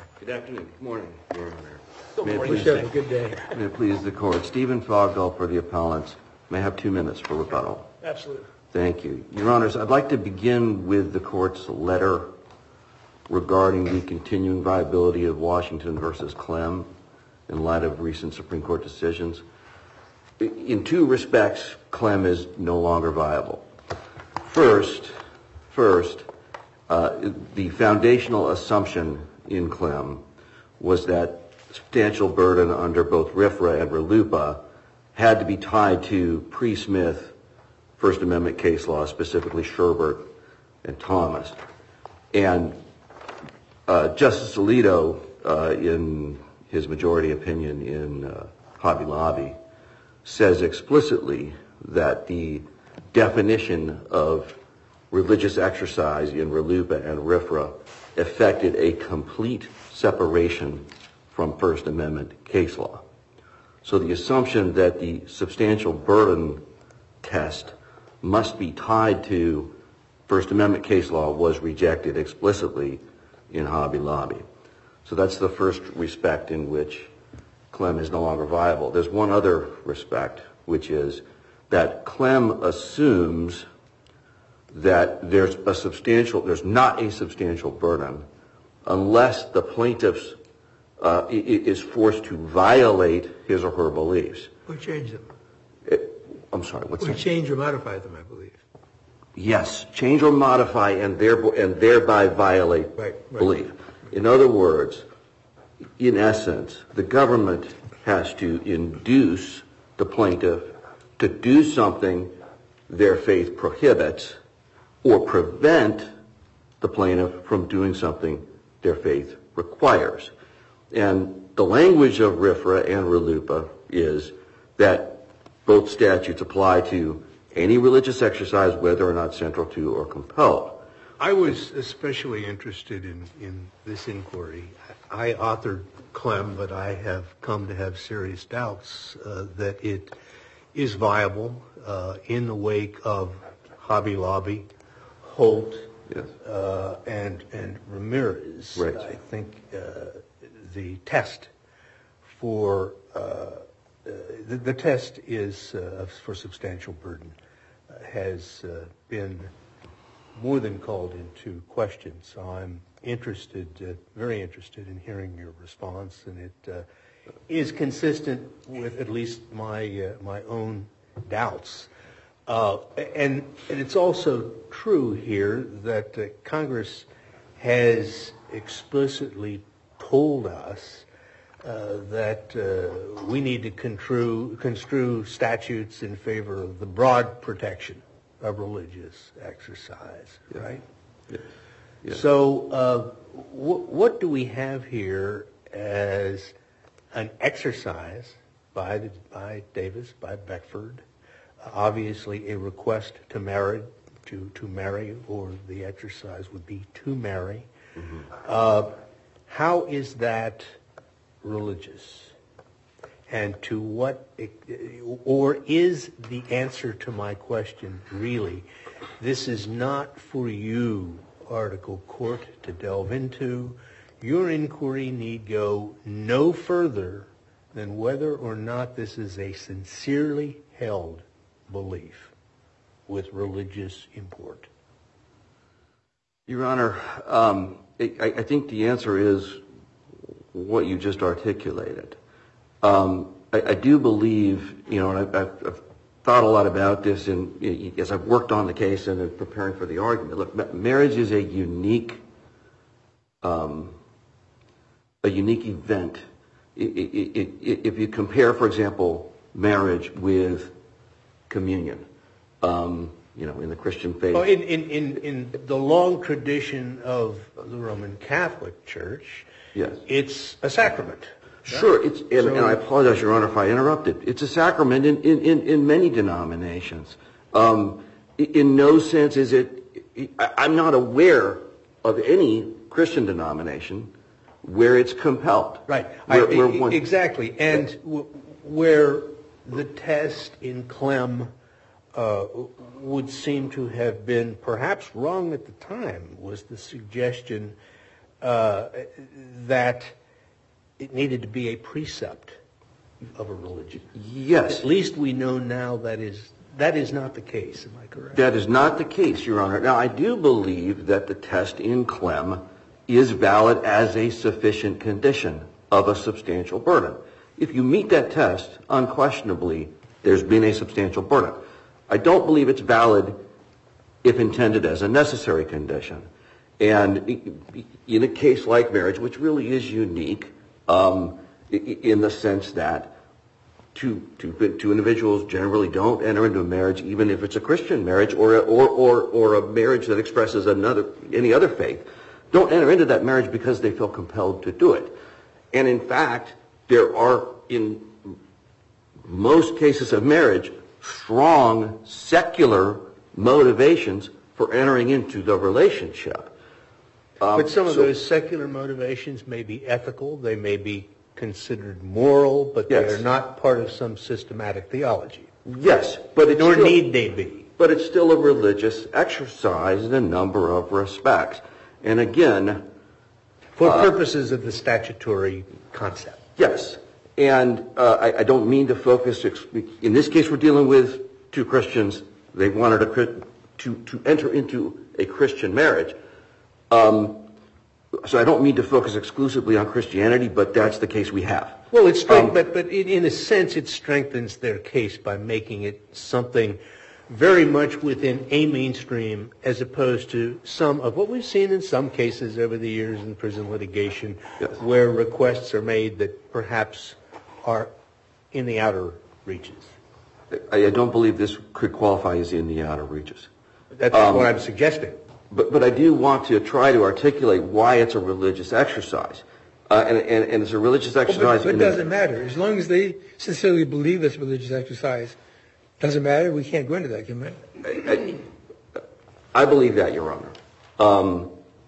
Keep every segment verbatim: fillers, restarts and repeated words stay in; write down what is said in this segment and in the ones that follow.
Good afternoon. Good morning, Your Honor. Good May it morning, please Chef. the- Good day. May it please the Court. Stephen Fogdahl for the appellants. May I have two minutes for rebuttal? Absolutely. Thank you. Your Honors, I'd like to begin with the Court's letter regarding the continuing viability of Washington versus Clem in light of recent Supreme Court decisions. In two respects, Clem is no longer viable. First, first, uh, the foundational assumption in Clem was that substantial burden under both RFRA and RLUIPA had to be tied to pre-Smith First Amendment case law, specifically Sherbert and Thomas. And uh, Justice Alito, uh, in his majority opinion in uh, Hobby Lobby, says explicitly that the definition of religious exercise in RLUIPA and RFRA affected a complete separation from First Amendment case law. So the assumption that the substantial burden test must be tied to First Amendment case law was rejected explicitly in Hobby Lobby. So that's the first respect in which Clem is no longer viable. There's one other respect, which is that Clem assumes that there's a substantial, there's not a substantial burden unless the plaintiff uh, is forced to violate his or her beliefs. We change them. It, I'm sorry, what's We that? change or modify them, I believe. Yes, change or modify and, thereby, and thereby violate Right, right. belief. In other words, in essence, the government has to induce the plaintiff to do something their faith prohibits or prevent the plaintiff from doing something their faith requires. And the language of RFRA and RLUIPA is that both statutes apply to any religious exercise, whether or not central to or compelled. I was especially interested in, in this inquiry. I authored Clem, but I have come to have serious doubts uh, that it is viable uh, in the wake of Hobby Lobby, Holt, Yes. uh, and and Ramirez. Right. I think uh, the test for uh, uh, the, the test is uh, for substantial burden uh, has uh, been more than called into question. So I'm interested, uh, very interested in hearing your response, and it uh, is consistent with at least my uh, my own doubts. Uh, and, and it's also true here that uh, Congress has explicitly told us uh, that uh, we need to construe, construe statutes in favor of the broad protection of religious exercise, right? Yes. Yes. So uh, w- what do we have here as an exercise by, the, by Davis, by Beckford, obviously a request to marry, to, to marry, or the exercise would be to marry. Mm-hmm. Uh, how is that religious? And to what, or is the answer to my question really, this is not for you, Article Court, to delve into. Your inquiry need go no further than whether or not this is a sincerely held belief with religious import. Your Honor, um, I, I think the answer is what you just articulated. Um, I, I do believe, you know, and I've, I've, I've thought a lot about this in, as I've worked on the case and in preparing for the argument. Look, marriage is a unique, um, a unique event. It, it, it, it, if you compare, for example, marriage with communion, um, you know, in the Christian faith. Well, in, in, in, in the long tradition of the Roman Catholic Church, yes, it's a sacrament. Sure, it's, and, so, and I apologize, Your Honor, if I interrupted. It's a sacrament in, in, in, in many denominations. Um, in no sense is it, I'm not aware of any Christian denomination where it's compelled. Right, Where, I, where one, exactly. And w- where the test in Clem uh, would seem to have been perhaps wrong at the time was the suggestion uh, that it needed to be a precept of a religion. Yes. At least we know now that is that is not the case. Am I correct? That is not the case, Your Honor. Now, I do believe that the test in Clem is valid as a sufficient condition of a substantial burden. If you meet that test, unquestionably, there's been a substantial burden. I don't believe it's valid if intended as a necessary condition. And in a case like marriage, which really is unique, um, in the sense that two, two, two individuals generally don't enter into a marriage, even if it's a Christian marriage or a, or, or, or a marriage that expresses another any other faith, don't enter into that marriage because they feel compelled to do it. And in fact, there are, in most cases of marriage, strong secular motivations for entering into the relationship. Um, but some of so, those secular motivations may be ethical, they may be considered moral, but Yes. they are not part of some systematic theology. Yes, but it's Nor still, need they be. But it's still a religious exercise in a number of respects. And again, For uh, purposes of the statutory concept. yes. And uh, I, I don't mean to focus, in this case we're dealing with two Christians. They wanted a, to, to enter into a Christian marriage. Um, so I don't mean to focus exclusively on Christianity, but that's the case we have. Well, it's strength, Um, but, but in, in a sense it strengthens their case by making it something very much within a mainstream as opposed to some of what we've seen in some cases over the years in prison litigation, Yes. where requests are made that perhaps are in the outer reaches. I, I don't believe this could qualify as in the outer reaches. That's Um, what I'm suggesting. But, but I do want to try to articulate why it's a religious exercise. Uh, and, and, and it's a religious Well, exercise. but, but in it a- doesn't matter. As long as they sincerely believe it's a religious exercise, doesn't matter. We can't go into that, can we? I, I believe that, Your Honor. Um,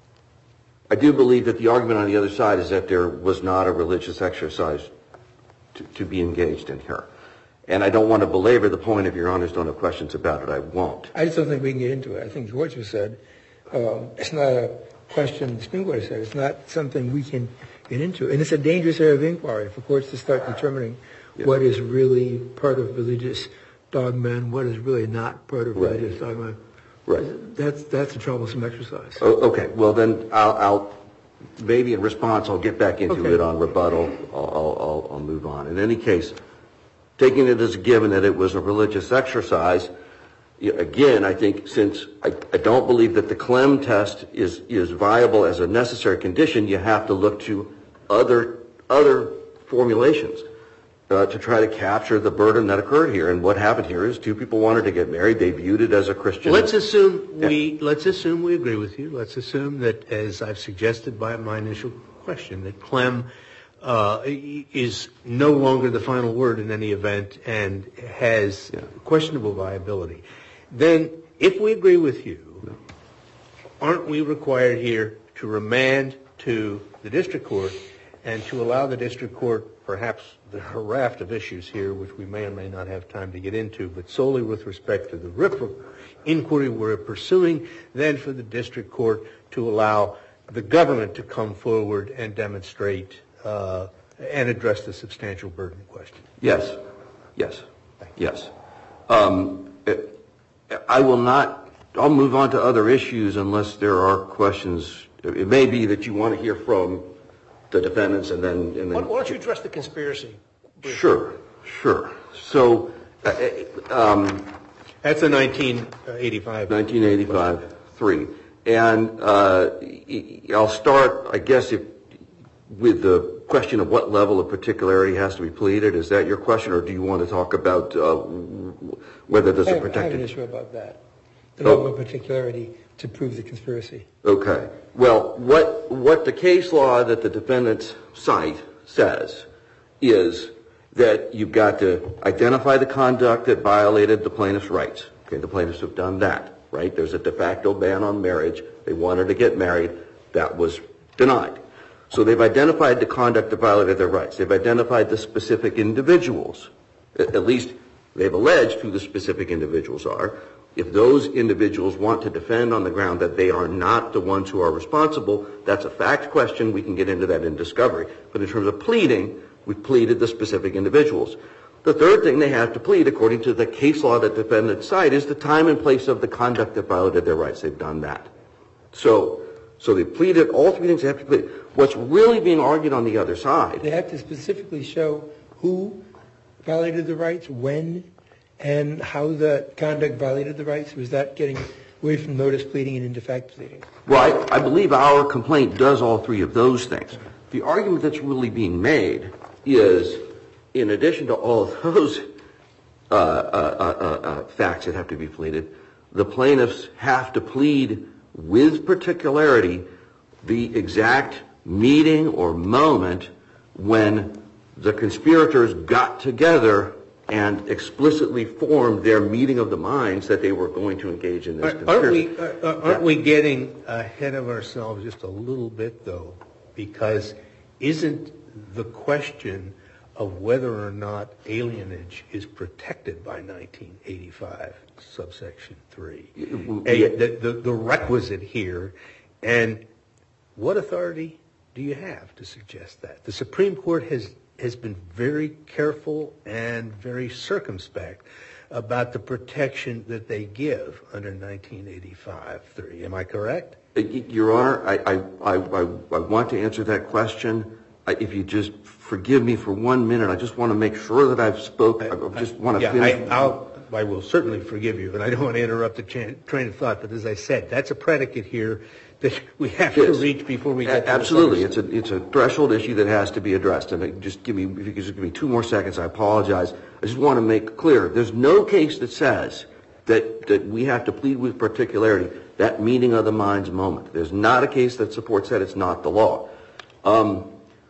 I do believe that the argument on the other side is that there was not a religious exercise to, to be engaged in here. And I don't want to belabor the point. If Your Honors don't have questions about it, I won't. I just don't think we can get into it. I think George has said um, it's not a question the Supreme Court has said. It's not something we can get into. And it's a dangerous area of inquiry for courts to start determining Yeah. what is really part of religious dogma and what is really not part of Right. religious dogma. Right. That's that's a troublesome exercise. Oh, okay. Well, then I'll, I'll maybe in response I'll get back into Okay. it on rebuttal. I'll, I'll, I'll, I'll move on. In any case, taking it as a given that it was a religious exercise, yeah, again, I think since I, I don't believe that the Clem test is is viable as a necessary condition, you have to look to other other formulations uh, to try to capture the burden that occurred here. And what happened here is two people wanted to get married. They viewed it as a Christian. Let's assume we let's assume we agree with you. Let's assume that, as I've suggested by my initial question, that Clem uh, is no longer the final word in any event and has Yeah. questionable viability. Then, if we agree with you, aren't we required here to remand to the district court and to allow the district court, perhaps the raft of issues here, which we may or may not have time to get into, but solely with respect to the R I P inquiry we're pursuing, then for the district court to allow the government to come forward and demonstrate uh, and address the substantial burden question? Yes, yes, yes. Um, it, I will not, I'll move on to other issues unless there are questions. It may be that you want to hear from the defendants and then... And Why then why don't you address the conspiracy? Sure, sure. So, uh, um, That's a nineteen eighty-five. nineteen eighty-five, three. And uh, I'll start, I guess, if, with the question of what level of particularity has to be pleaded. Is that your question, or do you want to talk about uh, whether there's I a have, I have protected... an issue about that. The Oh. level of particularity to prove the conspiracy. Okay. Well, what what the case law that the defendants cite says is that you've got to identify the conduct that violated the plaintiff's rights. Okay, the plaintiffs have done that, right? There's a de facto ban on marriage. They wanted to get married. That was denied. So they've identified the conduct that violated their rights. They've identified the specific individuals. At least they've alleged who the specific individuals are. If those individuals want to defend on the ground that they are not the ones who are responsible, that's a fact question. We can get into that in discovery. But in terms of pleading, we pleaded the specific individuals. The third thing they have to plead, according to the case law that defendants cite, is the time and place of the conduct that violated their rights. They've done that. So, so they pleaded all three things they have to plead. What's really being argued on the other side. They have to specifically show who violated the rights, when, and how the conduct violated the rights. Was that getting away from notice pleading and into fact pleading? Well, I, I believe our complaint does all three of those things. The argument that's really being made is, in addition to all of those uh, uh, uh, uh, facts that have to be pleaded, the plaintiffs have to plead with particularity the exact meeting or moment when the conspirators got together and explicitly formed their meeting of the minds that they were going to engage in this conspiracy. Aren't we, uh, aren't we getting ahead of ourselves just a little bit, though? Because isn't the question of whether or not alienage is protected by nineteen eighty-five, subsection three, a, the, the, the requisite here, and what authority do you have to suggest that? The Supreme Court has has been very careful and very circumspect about the protection that they give under nineteen eighty-five three. Am I correct? Your Honor, I, I, I, I want to answer that question. If you just forgive me for one minute, I just want to make sure that I've spoken. I just want to yeah, finish. I, I'll, I will certainly forgive you, and I don't want to interrupt the cha- train of thought, but as I said, that's a predicate here that we have yes. to reach before we get to Absolutely. It's a, it's a threshold issue that has to be addressed. And just give me, if you could just give me two more seconds, I apologize. I just want to make clear, there's no case that says that, that we have to plead with particularity that meeting of the minds moment. There's not a case that supports that. It's not the law. Um,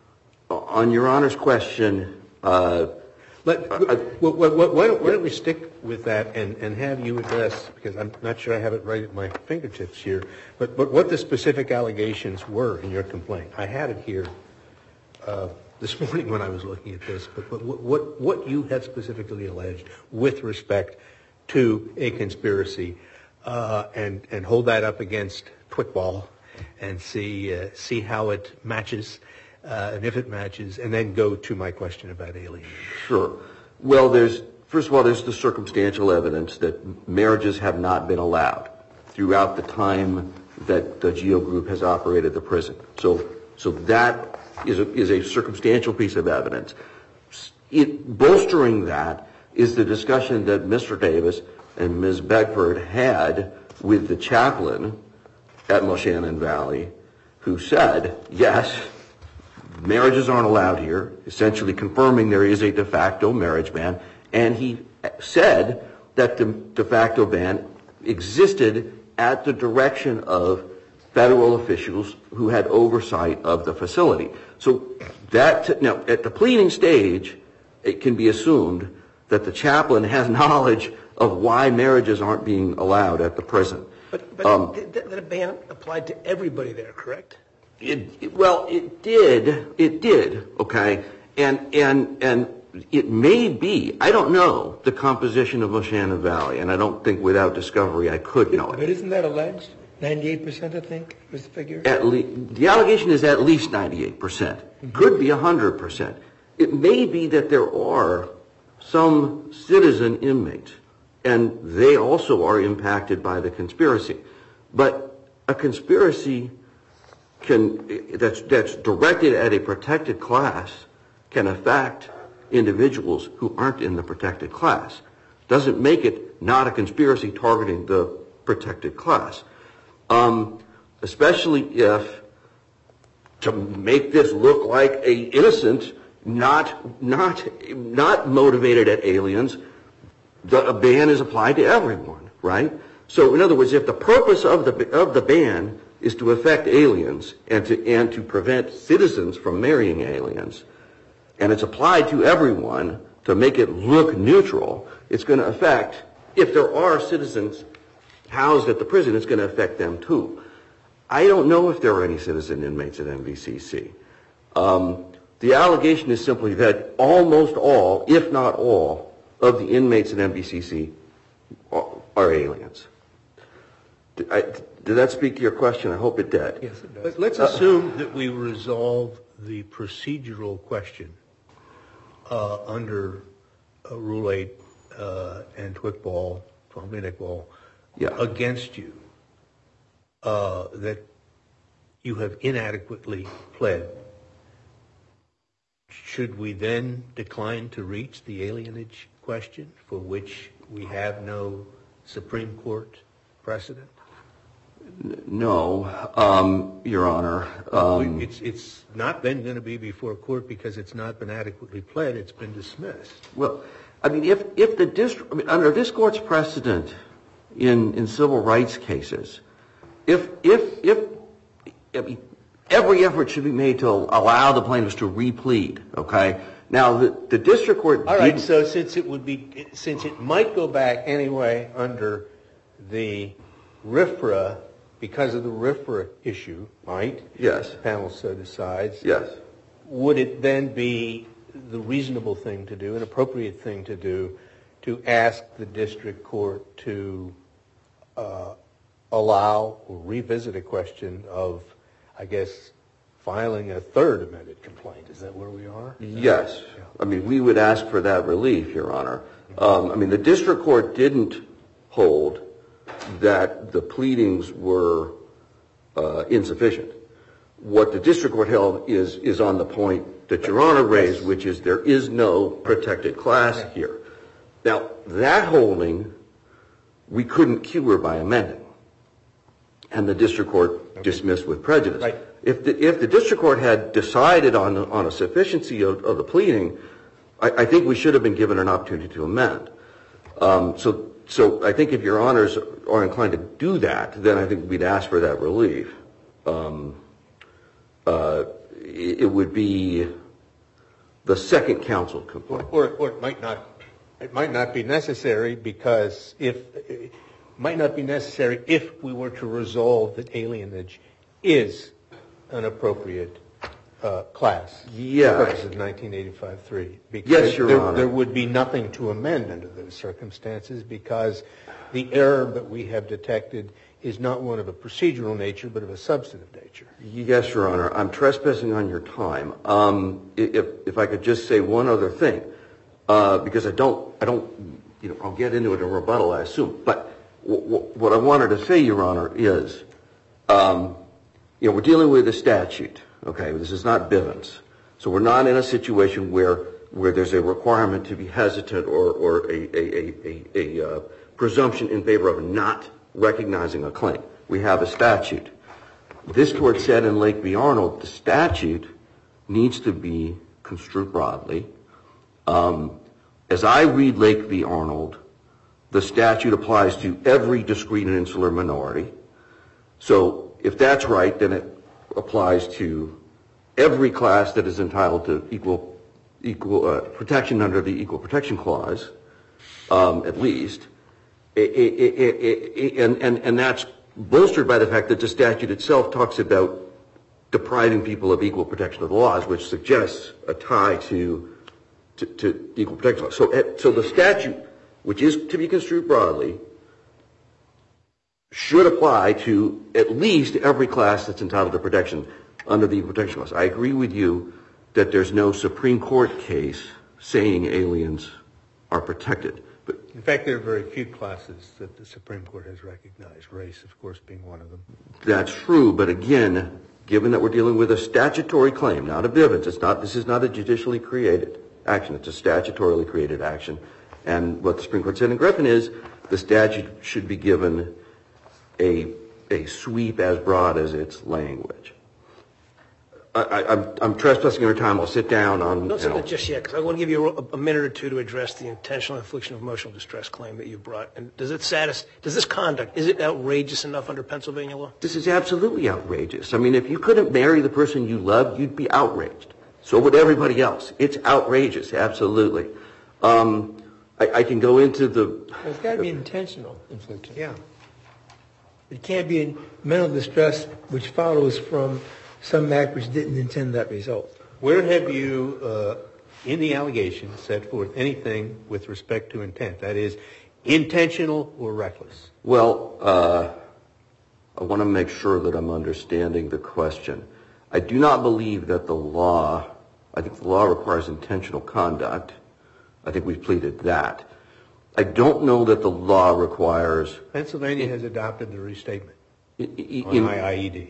on Your Honor's question, uh, Let, uh, why, why, don't, why don't we stick with that and, and have you address, because I'm not sure I have it right at my fingertips here, but, but what the specific allegations were in your complaint. I had it here uh, this morning when I was looking at this, but, but what, what you have specifically alleged with respect to a conspiracy, uh, and, and hold that up against Twitball and see, uh, see how it matches. Uh, and if it matches, and then go to my question about alienage. Sure. Well, there's, first of all, there's the circumstantial evidence that marriages have not been allowed throughout the time that the GEO group has operated the prison. So, so that is a, is a circumstantial piece of evidence. It, bolstering that is the discussion that Mister Davis and Miz Beckford had with the chaplain at Moshannon Valley, who said, yes, marriages aren't allowed here, essentially confirming there is a de facto marriage ban. And he said that the de facto ban existed at the direction of federal officials who had oversight of the facility. So that, now, at the pleading stage, it can be assumed that the chaplain has knowledge of why marriages aren't being allowed at the prison. But, but um, that, that ban applied to everybody there, correct? It, it, well, it did. It did. Okay, and and and it may be. I don't know the composition of Moshannon Valley, and I don't think without discovery I could know it. But isn't that alleged? Ninety-eight percent, I think, was the figure. At le- the allegation is at least ninety-eight percent. Mm-hmm. Could be a hundred percent. It may be that there are some citizen inmates, and they also are impacted by the conspiracy. But a conspiracy can that's that's directed at a protected class can affect individuals who aren't in the protected class. Doesn't make it not a conspiracy targeting the protected class. Um, especially if, to make this look like a innocent, not not not motivated at aliens, the a ban is applied to everyone, right? So in other words, if the purpose of the of the ban is to affect aliens and to and to prevent citizens from marrying aliens, and it's applied to everyone to make it look neutral, it's going to affect, if there are citizens housed at the prison, it's going to affect them too. I don't know if there are any citizen inmates at M V C C. Um, the allegation is simply that almost all, if not all, of the inmates at M V C C are aliens. Did, I, did that speak to your question? I hope it did. Yes, it does. But let's assume that we resolve the procedural question uh, under uh, Rule eight uh, and Twickball, Twombly-Iqbal, Yeah. against you, uh, that you have inadequately pled. Should we then decline to reach the alienage question, for which we have no Supreme Court precedent? No, um, Your Honor. Um, it's it's not then going to be before court because it's not been adequately pled. It's been dismissed. well, I mean, if if the district, I mean, under this court's precedent in in civil rights cases, if if if I mean, every effort should be made to allow the plaintiffs to replead. Okay. Now the the district court. All right. didn't- So since it would be since it might go back anyway under the R F R A because of the R F R A issue, right? Yes. The panel so decides. Yes. Would it then be the reasonable thing to do, an appropriate thing to do, to ask the district court to uh, allow or revisit a question of, I guess, filing a third amended complaint? Is that where we are? Yes. I mean, we would ask for that relief, Your Honor. Um, I mean, the district court didn't hold that the pleadings were uh, insufficient. What the district court held is is on the point that Your Honor raised, which is there is no protected class here. Now, that holding we couldn't cure by amending, and the district court dismissed with prejudice. Right. If the if the district court had decided on on a sufficiency of, of the pleading, I, I think we should have been given an opportunity to amend. Um, so so I think if Your Honors are inclined to do that, then I think we'd ask for that relief. Um, uh, it, it would be the second counsel complaint. Or, or it might not. It might not be necessary because if it might not be necessary if we were to resolve that alienage is an appropriate uh, class. Yeah. For purposes of nineteen eighty-five three. Because Yes, Your there, Honor. there would be nothing to amend under those circumstances because the error that we have detected is not one of a procedural nature but of a substantive nature. Yes, Your Honor. I'm trespassing on your time. Um, if if I could just say one other thing, uh, because I don't I don't you know I'll get into it in rebuttal, I assume. But w- w- what I wanted to say, Your Honor, is um, you know we're dealing with a statute. Okay, this is not Bivens, so we're not in a situation where where there's a requirement to be hesitant or or a a a, a, a uh, presumption in favor of not recognizing a claim. We have a statute. This court said in Lake v. Arnold, the statute needs to be construed broadly. Um, as I read Lake v. Arnold, the statute applies to every discrete and insular minority. So if that's right, then it applies to every class that is entitled to equal equal uh, protection under the Equal Protection Clause, um, at least. It, it, it, it, and, and, and that's bolstered by the fact that the statute itself talks about depriving people of equal protection of the laws, which suggests a tie to, to, to equal protection laws. So, so the statute, which is to be construed broadly, should apply to at least every class that's entitled to protection under the Equal Protection Clause. I agree with you that there's no Supreme Court case saying aliens are protected. But In fact, there are very few classes that the Supreme Court has recognized, race, of course, being one of them. that's true, but again, given that we're dealing with a statutory claim, not a Bivens, it's not, this is not a judicially created action, it's a statutorily created action. And what the Supreme Court said in Griffin is the statute should be given a, a sweep as broad as its language. I, I, I'm, I'm trespassing your time. I'll sit down on. Don't you say know, that just yet, because I want to give you a, a minute or two to address the intentional infliction of emotional distress claim that you brought. And does it satis- Does this conduct, is it outrageous enough under Pennsylvania law? This is absolutely outrageous. I mean, if you couldn't marry the person you love, you'd be outraged. So would everybody else. It's outrageous, absolutely. Um, I, I can go into the. Well, it's got to be intentional infliction. Yeah. It can't be in mental distress which follows from some act which didn't intend that result. Where have you, uh, in the allegation, set forth anything with respect to intent? That is, intentional or reckless? Well, uh, I want to make sure that I'm understanding the question. I do not believe that the law, I think the law requires intentional conduct. I think we've pleaded that. I don't know that the law requires... Pennsylvania has adopted the restatement in, on I I E D.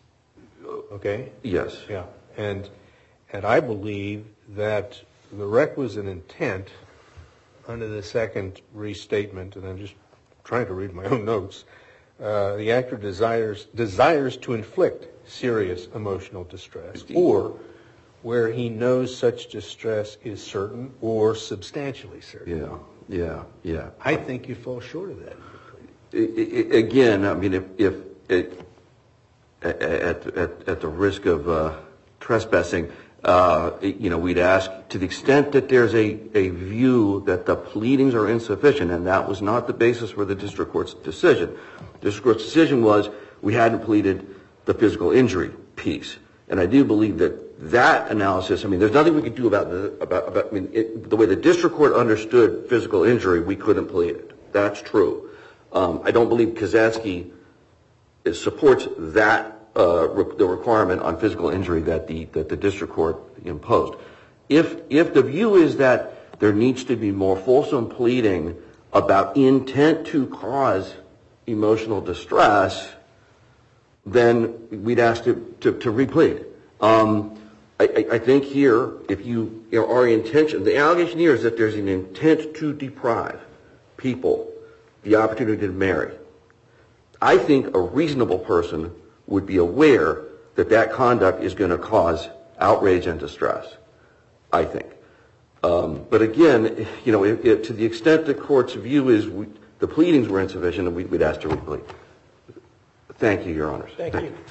Okay? Yes. Yeah. And, and I believe that the requisite intent under the second restatement, and I'm just trying to read my own notes, uh, the actor desires desires to inflict serious emotional distress, or where he knows such distress is certain or substantially certain. Yeah, yeah, yeah. I think you fall short of that. I, I, again, I mean, if, if it, at, at, at the risk of uh, trespassing, uh, you know, we'd ask, to the extent that there's a, a view that the pleadings are insufficient, and that was not the basis for the district court's decision. The district court's decision was we hadn't pleaded the physical injury piece. And I do believe that that analysis, I mean, there's nothing we could do about the, about, about I mean, it, the way the district court understood physical injury, we couldn't plead it. That's true. Um, I don't believe Kazansky is, supports that, uh, re- the requirement on physical injury that the, that the district court imposed. If, if the view is that there needs to be more fulsome pleading about intent to cause emotional distress, then we'd ask to, to, to replead. Um, I, I think here, if you, you know, our intention, the allegation here is that there's an intent to deprive people the opportunity to marry. I think a reasonable person would be aware that that conduct is going to cause outrage and distress, I think. Um, but again, you know, if, if, to the extent the court's view is we, the pleadings were insufficient, we'd, we'd ask to replead. Thank you, Your Honors. Thank, Thank you.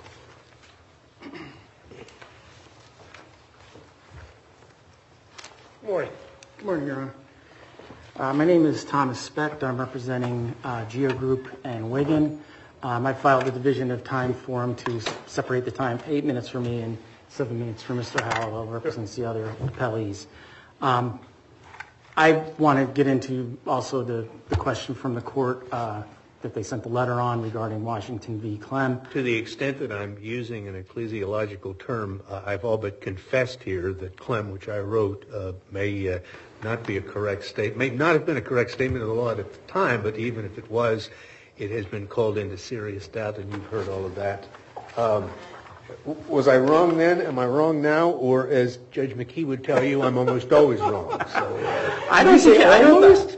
you. Good morning. Good morning, Your Honor. Uh, my name is Thomas Specht. I'm representing uh, Geo Group and Wigan. Um, I filed a division of time form to s- separate the time, eight minutes for me and seven minutes for Mister Hallowell, who represents the other appellees. Um, I want to get into also the, the question from the court uh, that they sent the letter on regarding Washington v. Clem. To the extent that I'm using an ecclesiological term, uh, I've all but confessed here that Clem, which I wrote, uh, may uh, not be a correct statement, may not have been a correct statement of the law at the time, but even if it was, it has been called into serious doubt, and you've heard all of that. Um, w- was I wrong then? Am I wrong now? Or as Judge McKee would tell you, I'm almost always wrong. So, uh, I don't think I don't,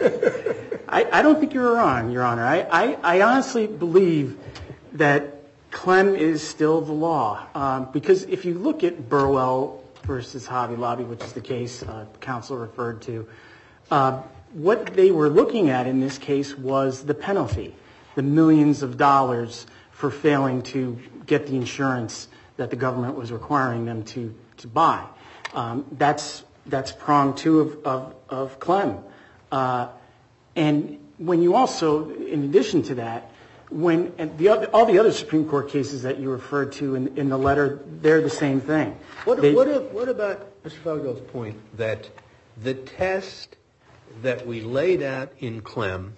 I, I don't think you're wrong, Your Honor. I, I, I honestly believe that Clem is still the law. Um, because if you look at Burwell versus Hobby Lobby, which is the case uh, counsel referred to, uh, what they were looking at in this case was the penalty, the millions of dollars for failing to get the insurance that the government was requiring them to, to buy. Um, that's that's prong two of, of, of Clem. Uh, and when you also, in addition to that, when and the other, all the other Supreme Court cases that you referred to in, in the letter, they're the same thing. What, they, what, what about Mister Falgo's point that the test that we laid out in Clem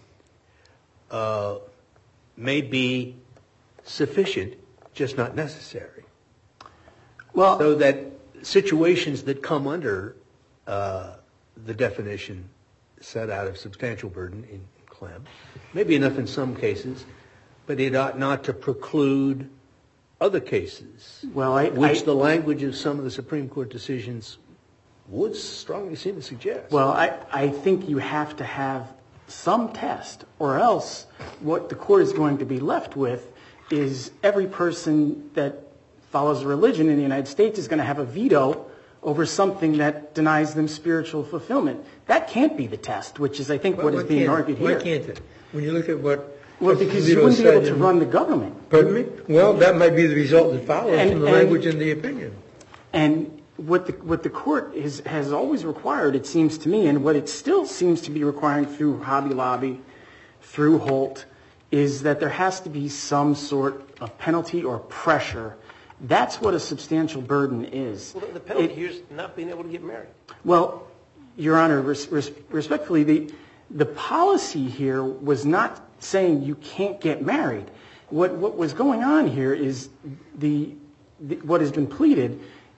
uh, may be sufficient, just not necessary? Well, so that situations that come under uh, the definition set out of substantial burden in Clem may be enough in some cases, but it ought not to preclude other cases, well, I, which I, the language of some of the Supreme Court decisions would strongly seem to suggest. Well, I, I think you have to have some test, or else what the court is going to be left with is every person that follows a religion in the United States is going to have a veto over something that denies them spiritual fulfillment. That can't be the test, which is, I think, Why- what is why being can't- argued here. Why can't it? When you look at what... Well, because you wouldn't be able to run the government. Pardon me? Well, that might be the result that follows And- from the and- language in the opinion. And what the what the court is, has always required, it seems to me, and what it still seems to be requiring through Hobby Lobby, through Holt, is that there has to be some sort of penalty or pressure. That's what a substantial burden is. Well, the penalty It- here is not being able to get married. Well, Your Honor, res, res, respectfully, the The policy here was not saying you can't get married. What what was going on here is the, the what has been pleaded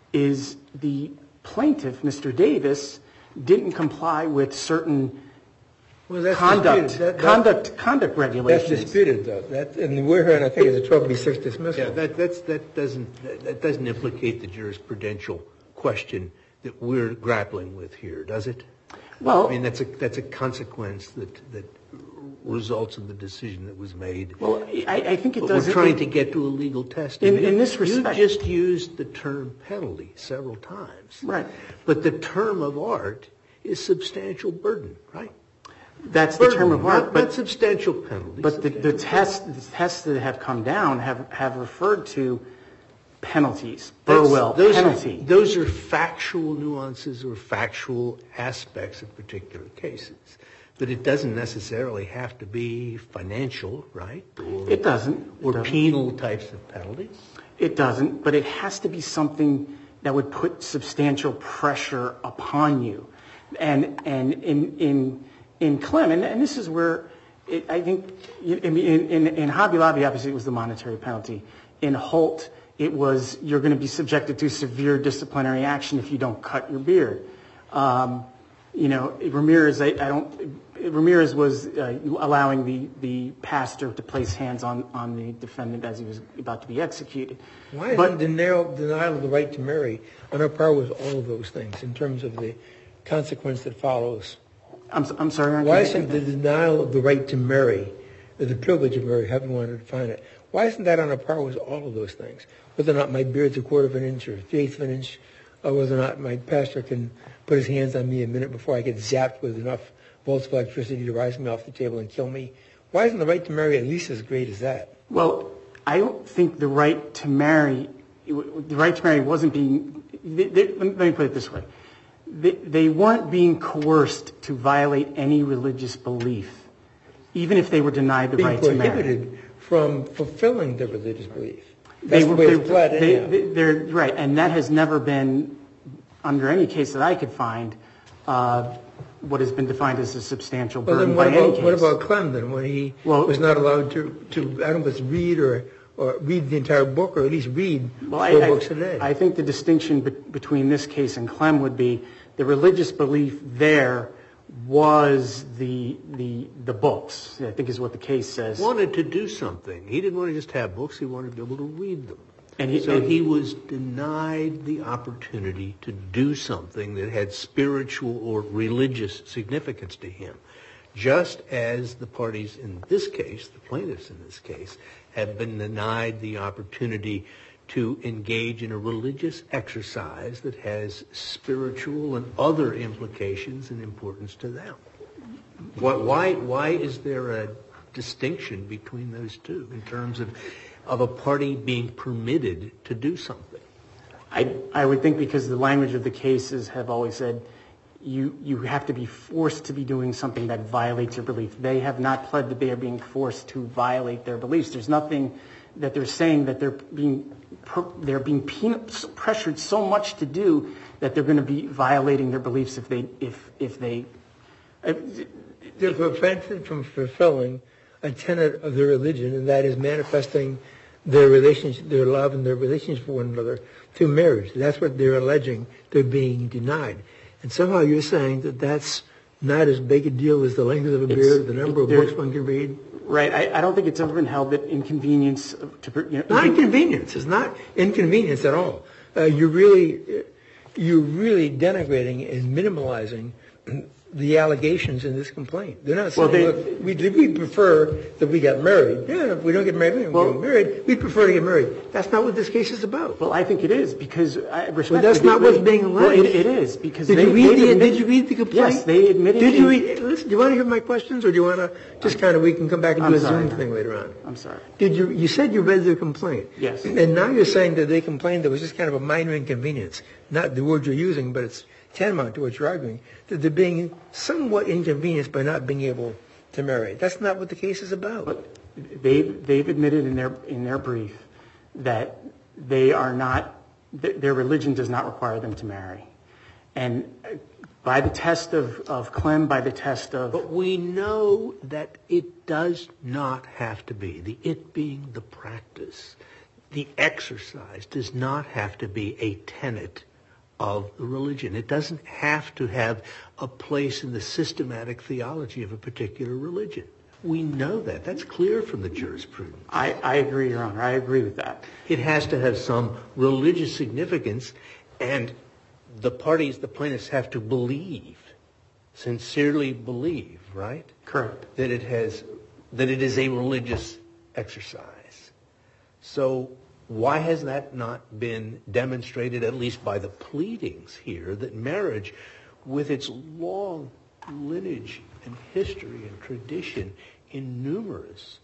is the plaintiff, Mister Davis, didn't comply with certain Well, that's conduct disputed. That- that- conduct conduct regulations. That's disputed, though. That, and we're here, and I think it's a twelve B six dismissal. Yeah, that, that's, that doesn't, that- that doesn't implicate the jurisprudential question that we're grappling with here, does it? Well, I mean, that's a, that's a consequence that, that results in the decision that was made. well, I, I think it But does. we're trying to get to a legal test. In- And you- in this respect- You just used the term penalty several times. Right. But the term of art is substantial burden, right? That's the term of Burden, art, not, but not substantial penalty. But the, the substantial tests, the tests that have come down have, have referred to penalties. That's- Burwell those penalty. Are, those are factual nuances or factual aspects of particular cases. But it doesn't necessarily have to be financial, right? Or, It doesn't. It Or doesn't. penal types of penalties. It doesn't, but it has to be something that would put substantial pressure upon you. And and in in in Clem, and, and this is where it, I think in, in in Hobby Lobby, obviously it was the monetary penalty. In Holt, it was you're going to be subjected to severe disciplinary action if you don't cut your beard. Um, you know, Ramirez, I, I don't. Ramirez was uh, allowing the, the pastor to place hands on, on the defendant as he was about to be executed. Why But- isn't denial, denial of the right to marry on a par with all of those things in terms of the consequence that follows? I'm, I'm sorry. Aren't Why you- isn't the denial of the right to marry, or the privilege of marry, however you want to define it, why isn't that on a par with all of those things? Whether or not my beard's a quarter of an inch or three-eighths of an inch, or whether or not my pastor can put his hands on me a minute before I get zapped with enough volts of electricity to rise me off the table and kill me. Why isn't the right to marry at least as great as that? Well, I don't think the right to marry, the right to marry wasn't being, they, they, let me put it this way. They, they weren't being coerced to violate any religious belief, even if they were denied the Being right to marry. prohibited from fulfilling their religious belief. That's They the were, way they, it's pled they, anyhow. they, they're right, and that has never been, under any case that I could find, uh, what has been defined as a substantial Well, burden then what by any about, case. what about Clem then, when he Well- was not allowed to, to, I don't know if it's read or, or read the entire book, or at least read Well, four I, books I, a day? I think the distinction be- between this case and Clem would be the religious belief there was the the the books, I think is what the case says. Wanted to do something. He didn't want to just have books. He wanted to be able to read them. And he- so and- he was denied the opportunity to do something that had spiritual or religious significance to him, just as the parties in this case, the plaintiffs in this case, have been denied the opportunity to engage in a religious exercise that has spiritual and other implications and importance to them. Why, why, why is there a distinction between those two in terms of, of a party being permitted to do something? I I would think because the language of the cases have always said you you have to be forced to be doing something that violates your belief. They have not pled that they are being forced to violate their beliefs. There's nothing that they're saying that they're being they're being pressured so much to do that they're going to be violating their beliefs if they if if they. They're prevented from fulfilling a tenet of their religion, and that is manifesting their relationship, their love and their relationship for one another through marriage. That's what they're alleging they're being denied. And somehow you're saying that that's not as big a deal as the length of a beard, the number of there- books one can read. Right. I, I don't think it's ever been held that inconvenience to you know. Not inconvenience. It's not inconvenience at all. Uh, you're really, you're really denigrating and minimalizing the allegations in this complaint. They're not saying, Well, they- look, we we prefer that we get married. Yeah, if we don't get married, we don't Well- get married. We prefer to get married. That's not what this case is about. Well, I think it is because I respect. But that's not what's being Well, alleged. it, it is because Did they, you read they the? admit- Did you read the complaint? Yes, they admitted. Did you in- read? Listen, do you want to hear my questions, or do you want to just kind of we can come back and do I'm a sorry. Zoom thing later on? I'm sorry. Did you? You said you read their complaint. Yes. And now you're saying that they complained that it was just kind of a minor inconvenience, not the word you're using, but it's tantamount to what you're arguing, that they're being somewhat inconvenienced by not being able to marry. That's not what the case is about. But they've they've admitted in their in their brief that they are not th- their religion does not require them to marry, And by the test of, of Clem, by the test of... But we know that it does not have to be, the it being the practice, the exercise does not have to be a tenet of the religion. It doesn't have to have a place in the systematic theology of a particular religion. We know that. That's clear from the jurisprudence. I, I agree, Your Honor. I agree with that. It has to have some religious significance, and the parties, the plaintiffs, have to believe, sincerely believe, right? Correct. That it has, that it is a religious exercise. So why has that not been demonstrated, at least by the pleadings here, that marriage, with its long lineage and history and tradition in numerous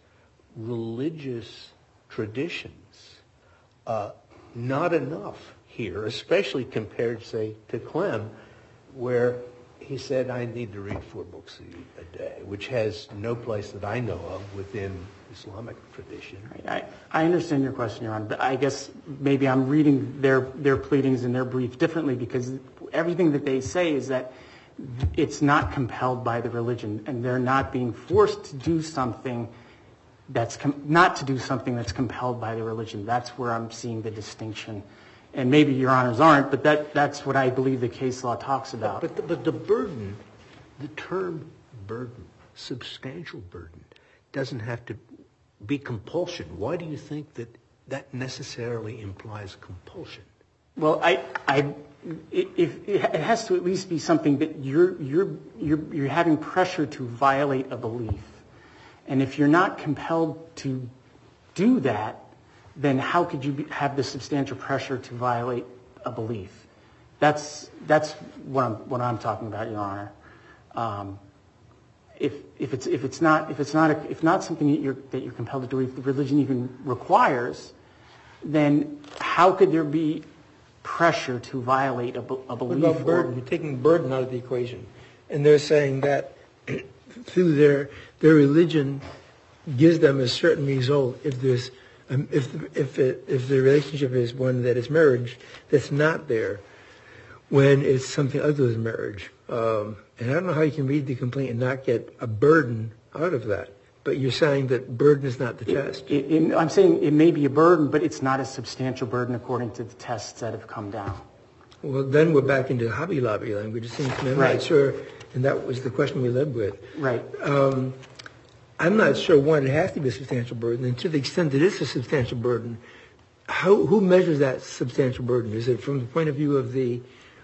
religious traditions, uh, not enough here, especially compared, say, to Clem, where he said, I need to read four books a, a day, which has no place that I know of within Islamic tradition. I, I understand your question, Your Honor, but I guess maybe I'm reading their, their pleadings and their brief differently, because everything that they say is that it's not compelled by the religion, and they're not being forced to do something that's com- not to do something that's compelled by the religion. That's where I'm seeing the distinction. And maybe Your Honors aren't, but that, that's what I believe the case law talks about. But, but, the, but the burden, the term burden, substantial burden, doesn't have to be compulsion. Why do you think that that necessarily implies compulsion? Well, I, I, if it has to at least be something that you're, you're, you're, you're having pressure to violate a belief. And if you're not compelled to do that, then how could you be, have the substantial pressure to violate a belief? That's, that's what I'm, what I'm talking about, Your Honor. Um, if, if it's, if it's not, if it's not, a, if not something that you're, that you're compelled to do, if the religion even requires, then how could there be pressure to violate a, a belief? What about burden? You're taking burden out of the equation. And they're saying that through their, their religion gives them a certain result if there's, um, if, if, it, if the relationship is one that is marriage, that's not there when it's something other than marriage. Um, and I don't know how you can read the complaint and not get a burden out of that. But you're saying that burden is not the it, test. It, it, I'm saying it may be a burden, but it's not a substantial burden according to the tests that have come down. Well, then we're back into Hobby Lobby language. It seems to me, I'm Right. not sure, and that was the question we led with. Right. Um, I'm not sure, one, it has to be a substantial burden, and to the extent that it's a substantial burden, how, who measures that substantial burden? Is it from the point of view of the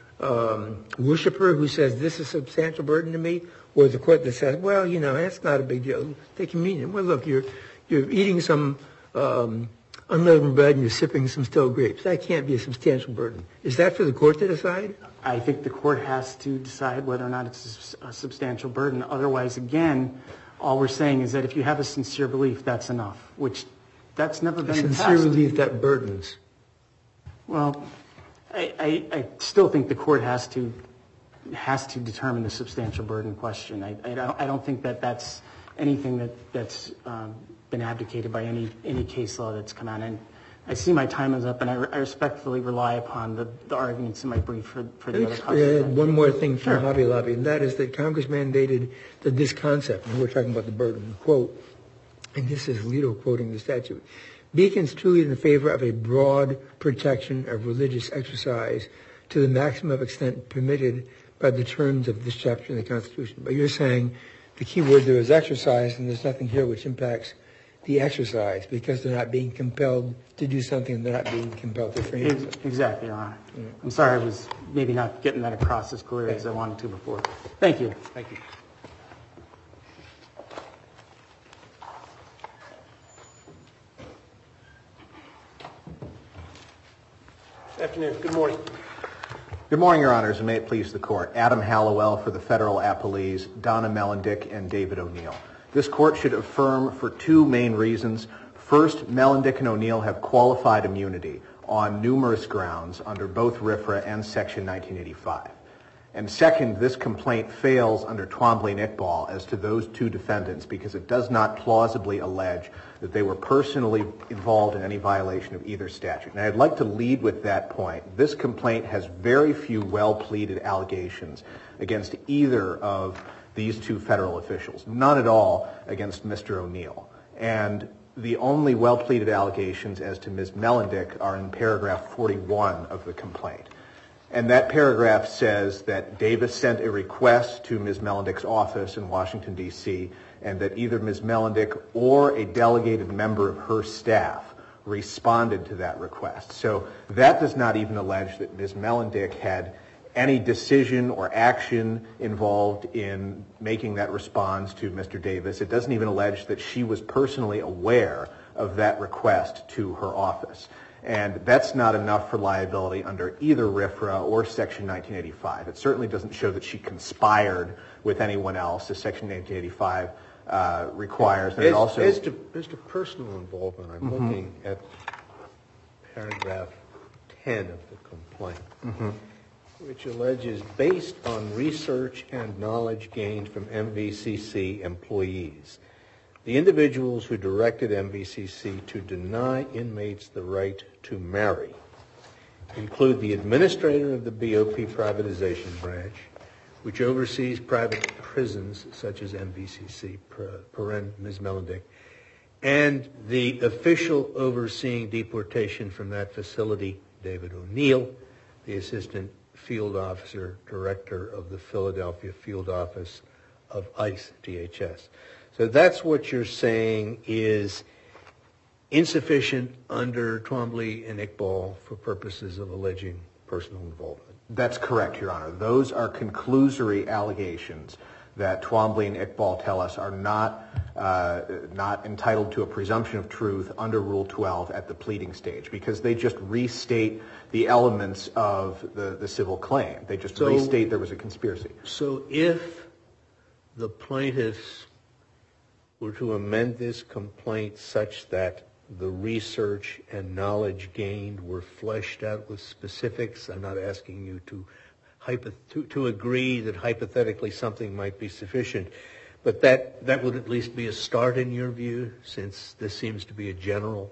um, worshiper who says, this is a substantial burden to me, or the court that says, well, you know, that's not a big deal, take communion. Well, look, you're, you're eating some um, unleavened bread and you're sipping some stale grapes. That can't be a substantial burden. Is that for the court to decide? I think the court has to decide whether or not it's a substantial burden. Otherwise, again, all we're saying is that if you have a sincere belief, that's enough, which that's never been A the sincere test. belief that burdens. Well, I, I, I still think the court has to has to determine the substantial burden question. I, I, don't, I don't think that that's anything that, that's um, been abdicated by any, any case law that's come out. And I see my time is up, and I, I respectfully rely upon the, the arguments in my brief for, for the other Let's causes. add one more thing from Sure. Hobby Lobby, and that is that Congress mandated that this concept, and we're talking about the burden, quote, and this is Alito quoting the statute, be construed in favor of a broad protection of religious exercise to the maximum extent permitted by the terms of this chapter in the Constitution. But you're saying the key word there is exercise, and there's nothing here which impacts the exercise because they're not being compelled to do something, they're not being compelled to frame Ex- it. Exactly, Your Honor. I'm sorry I was maybe not getting that across as clearly as I wanted to before. Thank you. Thank you. Good afternoon. Good morning. Good morning, Your Honors, and may it please the Court. Adam Hallowell for the Federal Appellees, Donna Mellendick and David O'Neill. This Court should affirm for two main reasons. First, Mellendick and O'Neill have qualified immunity on numerous grounds under both R F R A and Section nineteen eighty-five. And second, this complaint fails under Twombly and Iqbal as to those two defendants because it does not plausibly allege that they were personally involved in any violation of either statute. And I'd like to lead with that point. This complaint has very few well-pleaded allegations against either of these two federal officials, none at all against Mister O'Neill. And the only well-pleaded allegations as to Miz Melendick are in paragraph forty-one of the complaint. And that paragraph says that Davis sent a request to Miz Melendick's office in Washington, D C, and that either Miz Melendick or a delegated member of her staff responded to that request. So that does not even allege that Miz Melendick had any decision or action involved in making that response to Mister Davis. It doesn't even allege that she was personally aware of that request to her office. And that's not enough for liability under either RFRA or Section nineteen eighty-five. It certainly doesn't show that she conspired with anyone else, as Section nineteen eighty-five uh, requires. And as, it also, as, to, as to personal involvement, I'm mm-hmm. looking at paragraph ten of the complaint, mm-hmm. which alleges, based on research and knowledge gained from M V C C employees, the individuals who directed M V C C to deny inmates the right to marry include the administrator of the B O P privatization branch, which oversees private prisons such as M V C C, paren Miz Melendick, and the official overseeing deportation from that facility, David O'Neill, the assistant field officer director of the Philadelphia field office of ICE D H S. So that's what you're saying is insufficient under Twombly and Iqbal for purposes of alleging personal involvement. That's correct, Your Honor. Those are conclusory allegations that Twombly and Iqbal tell us are not uh, not entitled to a presumption of truth under Rule twelve at the pleading stage, because they just restate the elements of the, the civil claim. They just so, restate there was a conspiracy. So if the plaintiffs were to amend this complaint such that the research and knowledge gained were fleshed out with specifics, I'm not asking you to hypo- to, to agree that hypothetically something might be sufficient, but that, that would at least be a start in your view, since this seems to be a general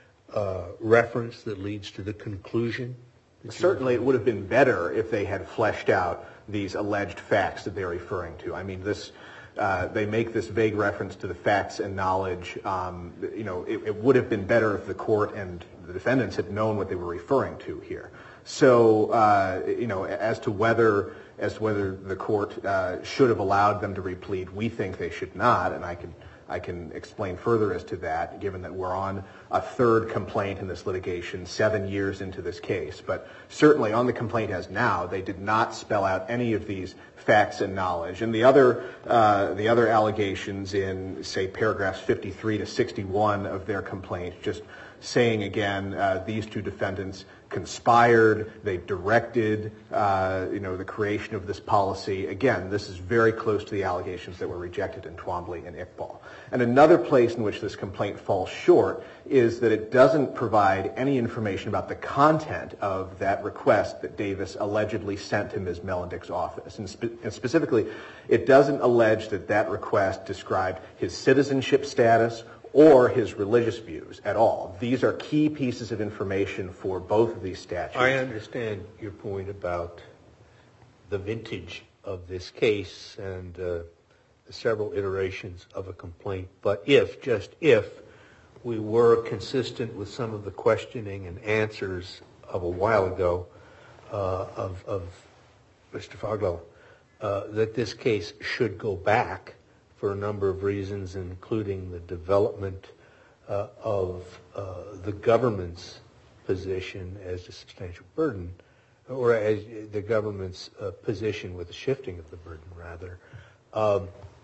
uh, reference that leads to the conclusion? Certainly it would have been better if they had fleshed out these alleged facts that they're referring to. I mean, this... Uh, they make this vague reference to the facts and knowledge. Um, you know, it, it would have been better if the court and the defendants had known what they were referring to here. So, uh, you know, as to whether as to whether the court uh, should have allowed them to replead, we think they should not, and I can I can explain further as to that, given that we're on a third complaint in this litigation, seven years into this case. But certainly on the complaint as now, they did not spell out any of these facts and knowledge. And the other uh, the other allegations in, say, paragraphs fifty-three to sixty-one of their complaint, just saying again, uh, these two defendants conspired, they directed, uh, you know, the creation of this policy. Again, this is very close to the allegations that were rejected in Twombly and Iqbal. And another place in which this complaint falls short is that it doesn't provide any information about the content of that request that Davis allegedly sent to Miz Melendick's office. And, spe- and specifically, it doesn't allege that that request described his citizenship status or his religious views at all. These are key pieces of information for both of these statutes. I understand your point about the vintage of this case and uh, the several iterations of a complaint. But if, just if, we were consistent with some of the questioning and answers of a while ago uh, of, of Mister Foglow, uh, that this case should go back for a number of reasons, including the development uh, of uh, the government's position as a substantial burden, or as the government's uh, position with the shifting of the burden, rather, um,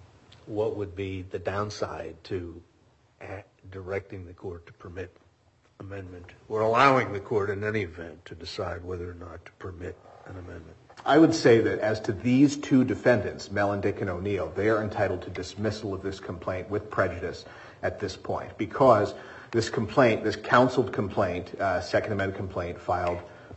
what would be the downside to a- directing the court to permit amendment, or allowing the court in any event to decide whether or not to permit an amendment? I would say that as to these two defendants, Melendick and O'Neill, they are entitled to dismissal of this complaint with prejudice at this point, because this complaint, this counseled complaint, uh, Second Amendment complaint filed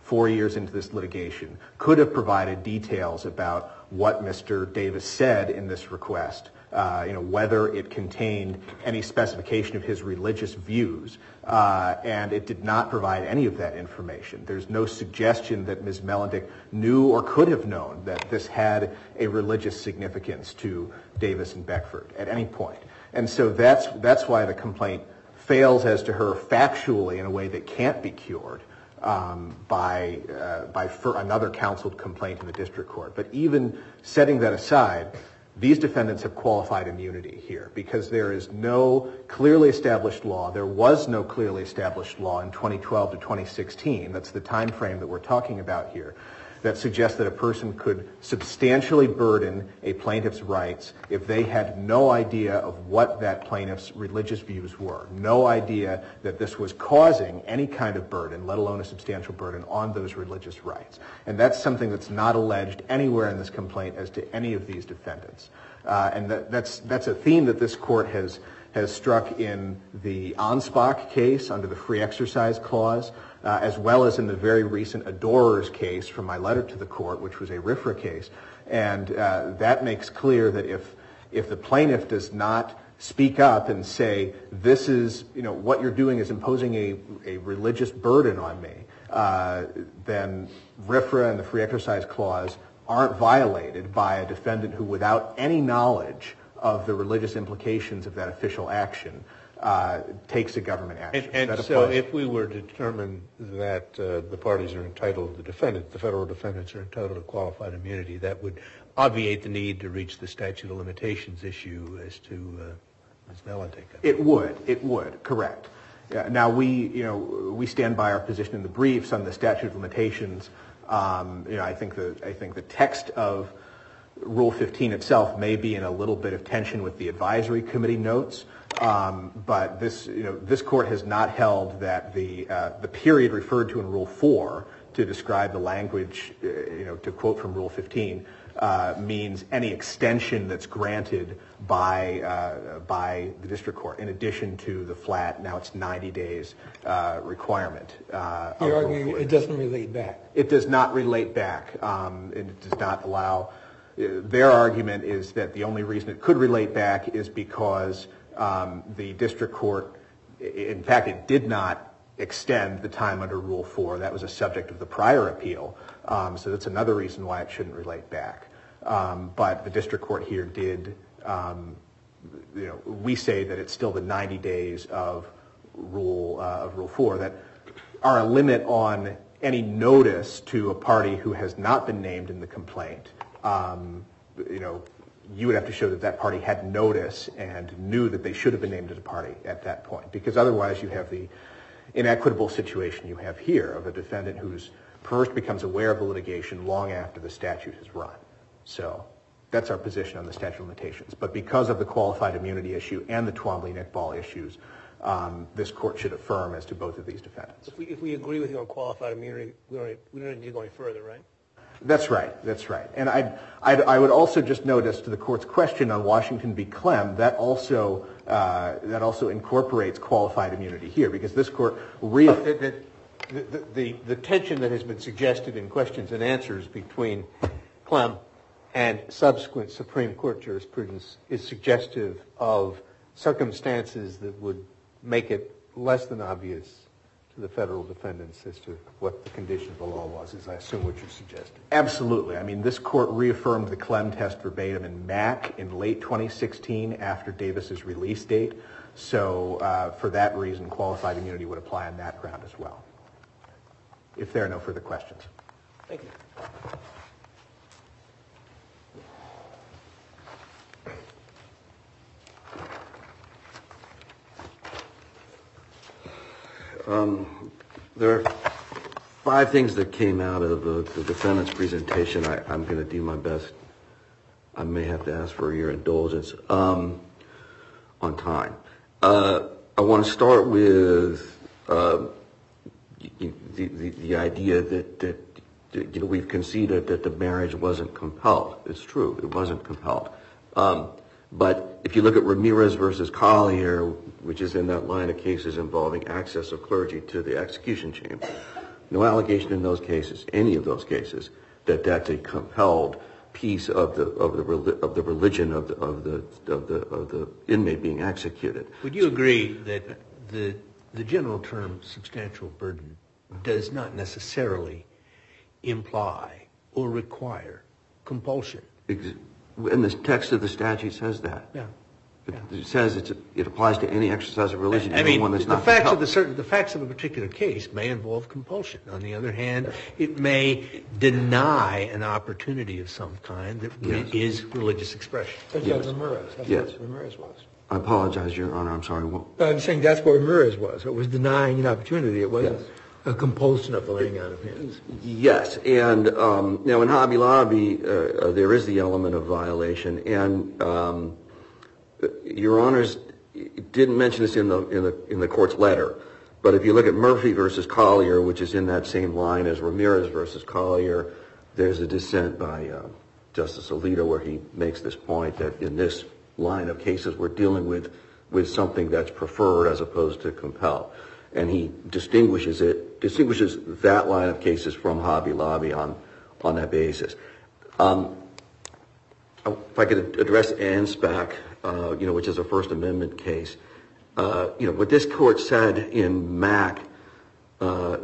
four years into this litigation, could have provided details about what Mister Davis said in this request, uh, you know, whether it contained any specification of his religious views, uh, and it did not provide any of that information. There's no suggestion that Miz Melendick knew or could have known that this had a religious significance to Davis and Beckford at any point. And so that's that's why the complaint fails as to her factually in a way that can't be cured um, by uh, by another counseled complaint in the district court. But even setting that aside, these defendants have qualified immunity here because there is no clearly established law. There was no clearly established law in twenty twelve to twenty sixteen. That's the time frame that we're talking about here, that suggests that a person could substantially burden a plaintiff's rights if they had no idea of what that plaintiff's religious views were, no idea that this was causing any kind of burden, let alone a substantial burden, on those religious rights. And that's something that's not alleged anywhere in this complaint as to any of these defendants. Uh, and that, that's that's a theme that this court has has struck in the Ansbach case under the Free Exercise Clause, Uh, as well as in the very recent Adorers case from my letter to the court, which was a R F R A case. And uh, that makes clear that if if the plaintiff does not speak up and say, this is, you know, what you're doing is imposing a, a religious burden on me, uh, then R F R A and the Free Exercise Clause aren't violated by a defendant who, without any knowledge of the religious implications of that official action, Uh, takes a government action. And, and so if we were to determine that uh, the parties are entitled, the defendant, the federal defendants are entitled to qualified immunity, that would obviate the need to reach the statute of limitations issue as to uh, Miz Melendick. It would. It would. Correct. Uh, now, we, you know, we stand by our position in the briefs on the statute of limitations. Um, you know, I think the I think the text of Rule fifteen itself may be in a little bit of tension with the advisory committee notes. Um, but this, you know, this court has not held that the uh, the period referred to in Rule four to describe the language, uh, you know, to quote from Rule fifteen, uh, means any extension that's granted by uh, by the district court, in addition to the flat, now it's ninety days uh, requirement. Uh, You're arguing it doesn't relate back. It does not relate back. Um, it does not allow. Uh, their argument is that the only reason it could relate back is because Um, the district court, in fact, it did not extend the time under Rule four. That was a subject of the prior appeal. Um, so that's another reason why it shouldn't relate back. Um, but the district court here did, um, you know, we say that it's still the ninety days of Rule uh, of Rule four that are a limit on any notice to a party who has not been named in the complaint. Um, you know, you would have to show that that party had notice and knew that they should have been named as a party at that point, because otherwise you have the inequitable situation you have here of a defendant who's first becomes aware of the litigation long after the statute has run. So that's our position on the statute of limitations. But because of the qualified immunity issue and the Twombly-Iqbal issues, um, this court should affirm as to both of these defendants. If we, if we agree with you on qualified immunity, we don't, we don't need to go any further, right? That's right. That's right. And I'd, I'd, I would also just note as to the court's question on Washington v. Clem, that also uh, that also incorporates qualified immunity here, because this court re- the, the, the, the, the tension that has been suggested in questions and answers between Clem and subsequent Supreme Court jurisprudence is suggestive of circumstances that would make it less than obvious to the federal defendants as to what the condition of the law was, is I assume what you're suggesting. Absolutely. I mean, this court reaffirmed the Clem test verbatim in Mack in late twenty sixteen after Davis's release date. So uh, for that reason, qualified immunity would apply on that ground as well. If there are no further questions. Thank you. Um, there are five things that came out of the, the defendant's presentation. I, I'm going to do my best. I may have to ask for your indulgence um, on time. Uh, I want to start with uh, the, the, the idea that, that you know, we've conceded that the marriage wasn't compelled. It's true. It wasn't compelled. Um, But if you look at Ramirez versus Collier, which is in that line of cases involving access of clergy to the execution chamber, no allegation in those cases, any of those cases, that that's a compelled piece of the of the of the religion of the of the of the of the inmate being executed. Would you agree that the the general term substantial burden does not necessarily imply or require compulsion? And the text of the statute says that. Yeah. It, it says it's, it applies to any exercise of religion. I mean, one that's the not facts compelled. of the certain the facts of a particular case may involve compulsion. On the other hand, it may deny an opportunity of some kind that Yes. is religious expression. That's Yes. what Ramirez. That's Yes. what Ramirez was. I apologize, Your Honor. I'm sorry. What? I'm saying that's what Ramirez was. It was denying an opportunity. It wasn't Yes. a compulsion of the laying out of hands. Yes, and um, now in Hobby Lobby, uh, uh, there is the element of violation, and um, Your Honors didn't mention this in the in the in the court's letter, but if you look at Murphy versus Collier, which is in that same line as Ramirez versus Collier, there's a dissent by uh, Justice Alito where he makes this point that in this line of cases we're dealing with with something that's preferred as opposed to compel. And he distinguishes it, distinguishes that line of cases from Hobby Lobby on, on that basis. Um, if I could address ANSPAC, uh, you know, which is a First Amendment case, uh, you know, what this court said in Mack uh,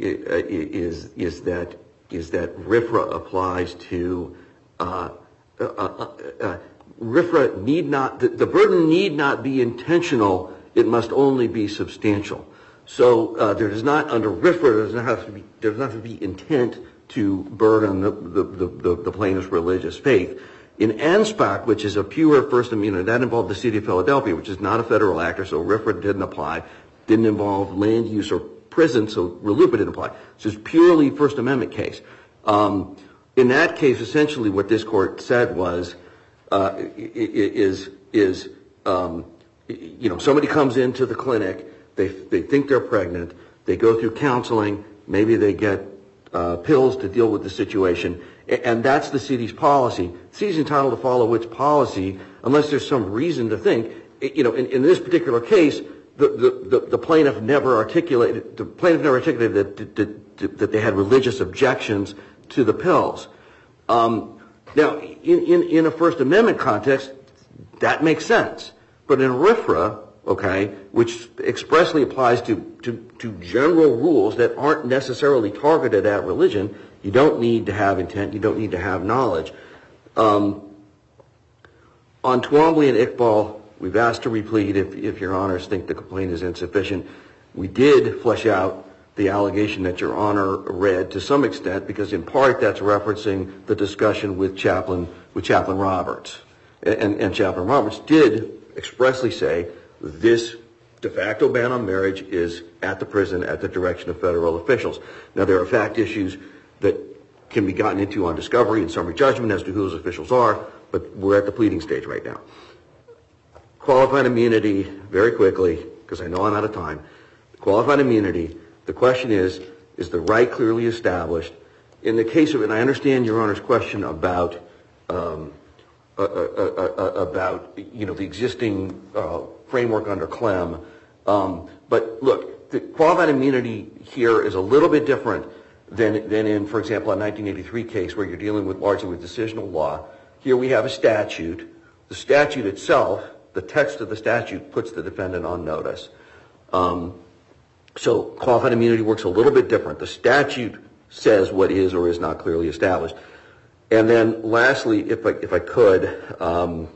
is is that is that R F R A applies to uh, uh, uh, uh, R F R A need not the, the burden need not be intentional; it must only be substantial. So uh, there does not, under R F R A, there does not have to be, there does not have to be intent to burden the, the, the, the plaintiff's religious faith. In ANSPAC, which is a pure First Amendment, that involved the city of Philadelphia, which is not a federal actor, so R F R A didn't apply. Didn't involve land use or prison, so RLUIPA didn't apply. So it's purely First Amendment case. Um, in that case, essentially what this court said was, uh, is, is, um, you know, somebody comes into the clinic, They they think they're pregnant. They go through counseling. Maybe they get uh, pills to deal with the situation, and that's the city's policy. The city's entitled to follow its policy unless there's some reason to think. You know, in, in this particular case, the, the, the, the plaintiff never articulated. The plaintiff never articulated that that, that they had religious objections to the pills. Um, now, in, in in a First Amendment context, that makes sense, but in R F R A, okay, which expressly applies to, to, to general rules that aren't necessarily targeted at religion, you don't need to have intent, you don't need to have knowledge. Um, on Twombly and Iqbal, we've asked to replead if, if Your Honors think the complaint is insufficient. We did flesh out the allegation that Your Honor read to some extent, because in part that's referencing the discussion with Chaplain, with Chaplain Roberts. And, and Chaplain Roberts did expressly say, this de facto ban on marriage is at the prison at the direction of federal officials. Now, there are fact issues that can be gotten into on discovery and summary judgment as to who those officials are, but we're at the pleading stage right now. Qualified immunity, very quickly, because I know I'm out of time. Qualified immunity, the question is, is the right clearly established? In the case of, and I understand Your Honor's question about um, uh, uh, uh, about, you know, the existing uh, framework under Clem. Um, but look, the qualified immunity here is a little bit different than, than in, for example, a nineteen eighty-three case where you're dealing with largely with decisional law. Here we have a statute. The statute itself, the text of the statute puts the defendant on notice. Um, so qualified immunity works a little bit different. The statute says what is or is not clearly established. And then lastly, if I, if I could, um,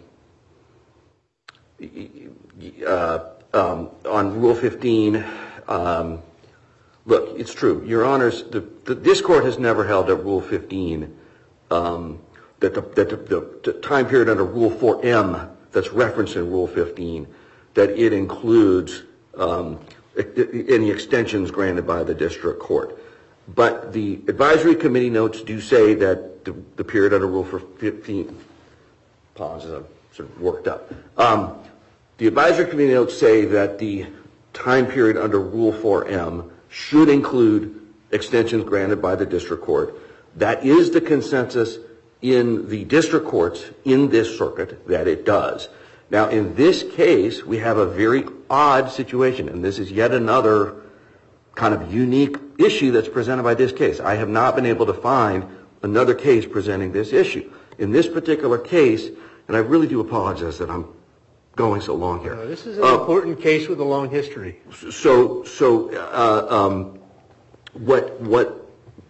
uh, um, on Rule fifteen, um, look, it's true. Your Honors, the, the, this court has never held that Rule fifteen, um, that, the, that the, the, the time period under Rule four M that's referenced in Rule fifteen, that it includes um, any extensions granted by the district court. But the advisory committee notes do say that the, the period under Rule fifteen, apologies, I'm sort of worked up. Um, the advisory committee notes say that the time period under Rule four M should include extensions granted by the district court. That is the consensus in the district courts in this circuit, that it does. Now, in this case, we have a very odd situation, and this is yet another kind of unique issue that's presented by this case. I have not been able to find another case presenting this issue. In this particular case, and I really do apologize that I'm going so long here. No, this is an uh, important case with a long history. So, so uh, um, what what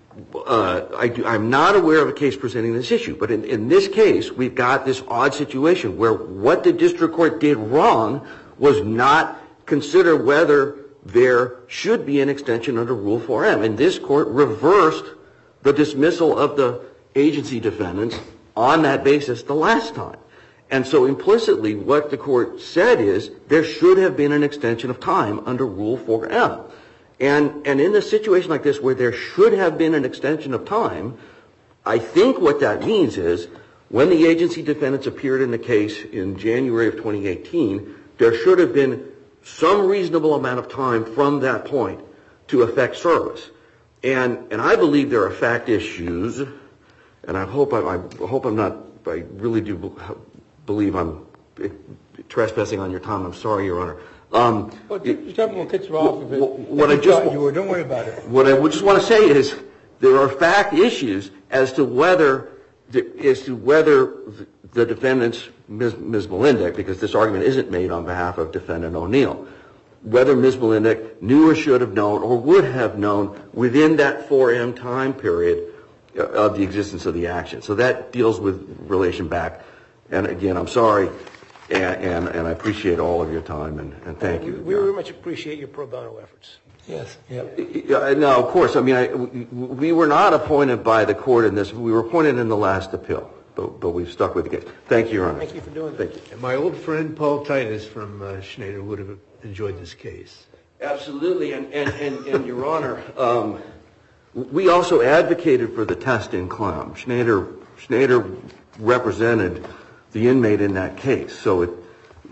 uh, I do, I'm not aware of a case presenting this issue, but in, in this case, we've got this odd situation where what the district court did wrong was not consider whether there should be an extension under Rule four M, and this court reversed the dismissal of the agency defendants on that basis the last time. And so implicitly what the court said is there should have been an extension of time under Rule four M. And, and in a situation like this where there should have been an extension of time, I think what that means is when the agency defendants appeared in the case in January of twenty eighteen, there should have been some reasonable amount of time from that point to affect service. And, and I believe there are fact issues, and I hope I, I hope I'm not, I really do believe I'm trespassing on your time. I'm sorry, Your Honor. Um, well, just have one cut you off if it, what if I just you were. Don't worry about it. What I just want to say is there are fact issues as to whether as to whether the defendants, Miz Miz Melindick, because this argument isn't made on behalf of Defendant O'Neill, whether Miz Melindick knew or should have known or would have known within that four M time period of the existence of the action. So that deals with relation back. And again, I'm sorry. And, and, and I appreciate all of your time, and, and thank you. We very much appreciate your pro bono efforts. Yes. Yep. Yeah, no, of course. I mean, I, we were not appointed by the court in this. We were appointed in the last appeal, but, but we've stuck with the case. Thank you, Your Honor. Thank you for doing that. Thank you. And my old friend Paul Titus from uh, Schneider would have enjoyed this case. Absolutely. And, and, and, and Your Honor, um, we also advocated for the test in Clem. Schneider, Schneider represented the inmate in that case. So, it,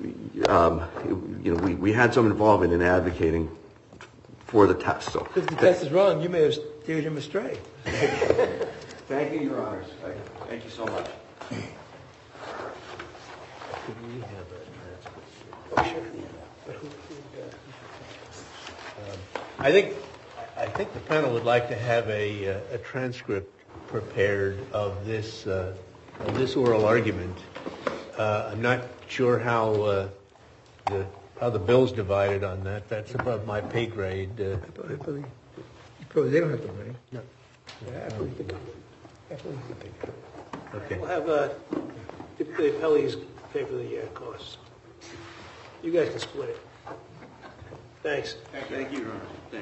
um, it, you know, we, we had some involvement in advocating for the test. So, if the test is wrong, you may have steered him astray. Thank you, Your Honors. Thank you so much. Could we have a transcript? Oh, sure. But who, who, uh, um, I think I think the panel would like to have a, uh, a transcript prepared of this uh, of this oral argument. Uh, I'm not sure how uh, the how the bill's divided on that. That's above my pay grade. Uh, I believe, probably they don't have the money. no. Yeah, I believe they I believe they Okay. we'll have uh, the, the appellees pay for the uh, costs. You guys can split it. Thanks. Thank you, Your Honor.